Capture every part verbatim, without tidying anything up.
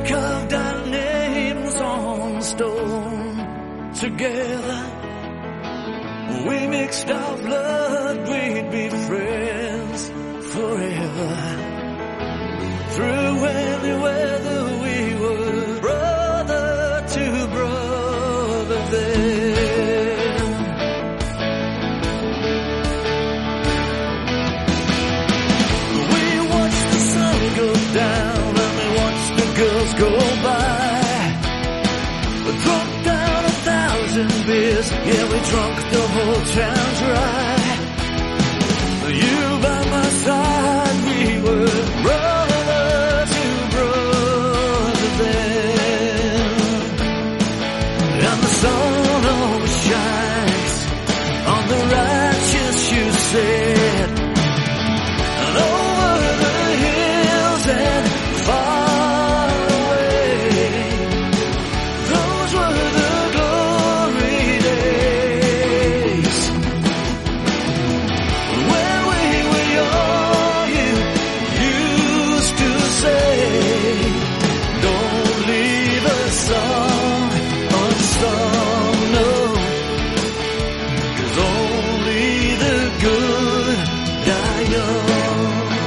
carved our names on stone together. We mixed our blood, we'd be friends forever. Through any weather we were brother to brother then. We watched the sun go down and we watched the girls go by. Drunk down a thousand beers, yeah, we drunk the whole town dry. You by my side, we were brother to brother then. And the sun always shines on the righteous, you said. And over the hills and far away, those were the glory days. When we were young, you used to say, don't leave a song unsung, no, 'cause only the good die young.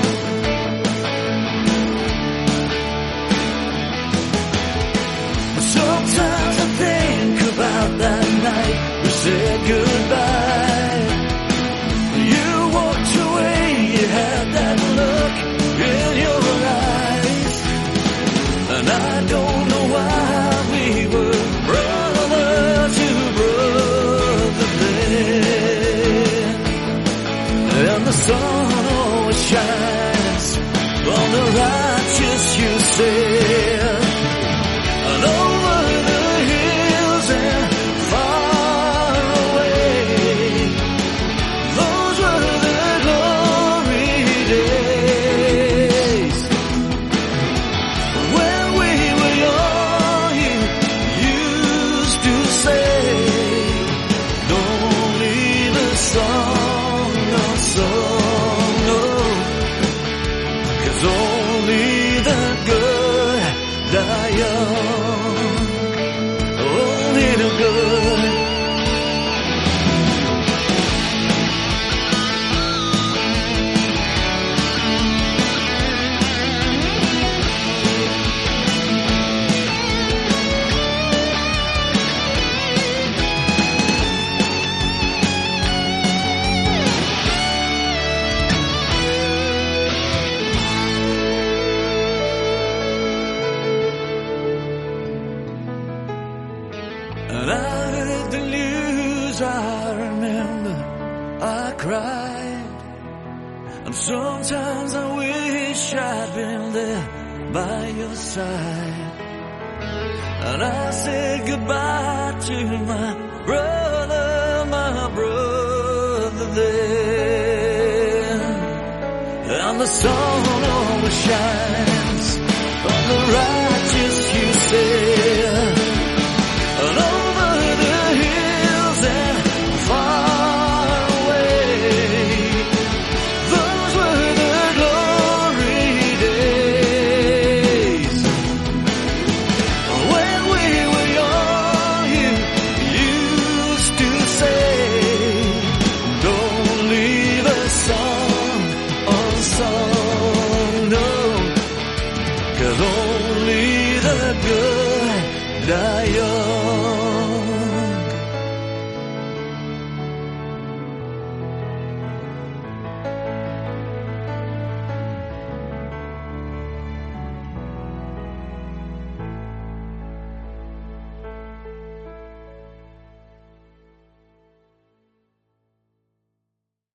Sometimes I think about that night we said goodbye. You walked away, you had that look in your eyes, and I don't know why we were brother to brother then. And the sun always shines on the righteous, you said. And over the hills and far away, those were the glory days. When we were young, you used to say, don't leave a song unsung, no, 'cause only the good die young. Only the good. And I heard the news, I remember I cried. And sometimes I wish I'd been there by your side. And I said goodbye to my brother, my brother then. And the sun always shines on the righteous, you said. And over the hills and far away, those were the glory days. When we were young, you used to say, don't leave a song unsung, no, 'cause only the good die young.